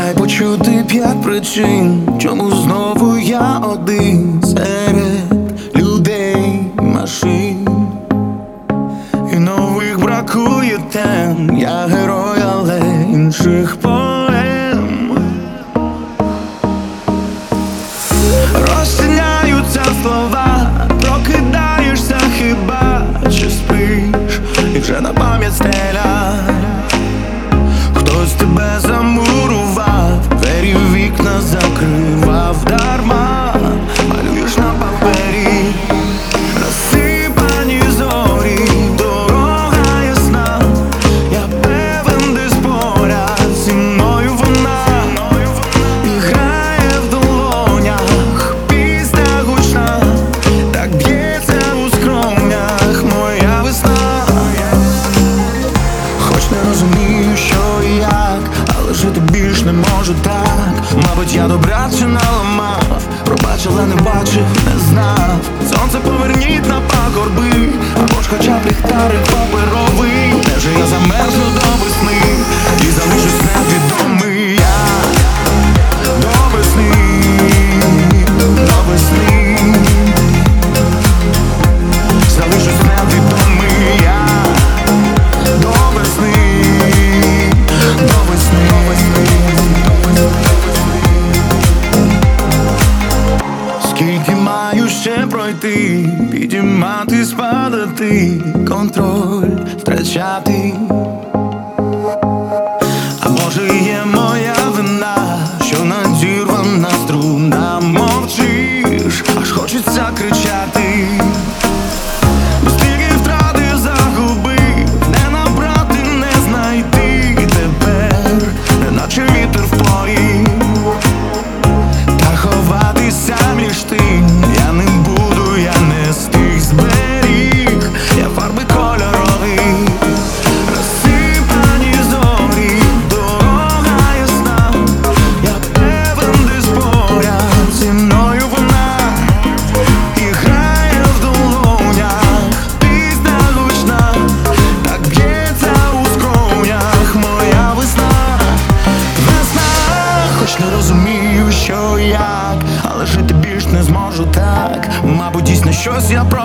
Дай почути 5 причин, чому знову я один серед людей, машин. І нових бракує тем. Я герой, але інших поем. Розчиняються слова, прокидаєшся хіба, чи спиш, і вже на пам'ять стеля. Хтось тебе замурував, двері в вікна закривав дарма. Малюєш на папері розсипані зорі, дорога ясна. Я певен, десь поряд зі мною вона. І грає в долонях пісня гучна, так б'ється у скронях моя весна. Хоч не розумію, що і як, але жити більш не можу так. Мабуть, я добряче наламав, пробач, але не бачив, не знав. Сонце поверніть на пагорби, або ж хоча б ліхтарик паперовий. Де же я замерзну до весни і залишусь невідомий. Я до весни, до весни залишусь невідомий. Я до весни, до весни, до весни. Скільки маю ще пройти, підіймати, спадати, контроль втрачати. А може є моя вина, що надірвана струна, мовчиш, аж хочеться кричати. Стільки втрати загубив, не набрати, не знайти тепер, неначе вітер в полі. Та ховатися між тим я не буду, я не з тих зберіг. Я фарби кольорові, розсипані зорі, дорога ясна. Я певен, десь поряд зі мною вона. І грає в долонях пісня гучна, так б'ється у скронях моя весна. Весна, хоч не розумію, що і як, але жити більш не зможу так. Мабуть, дійсно щось я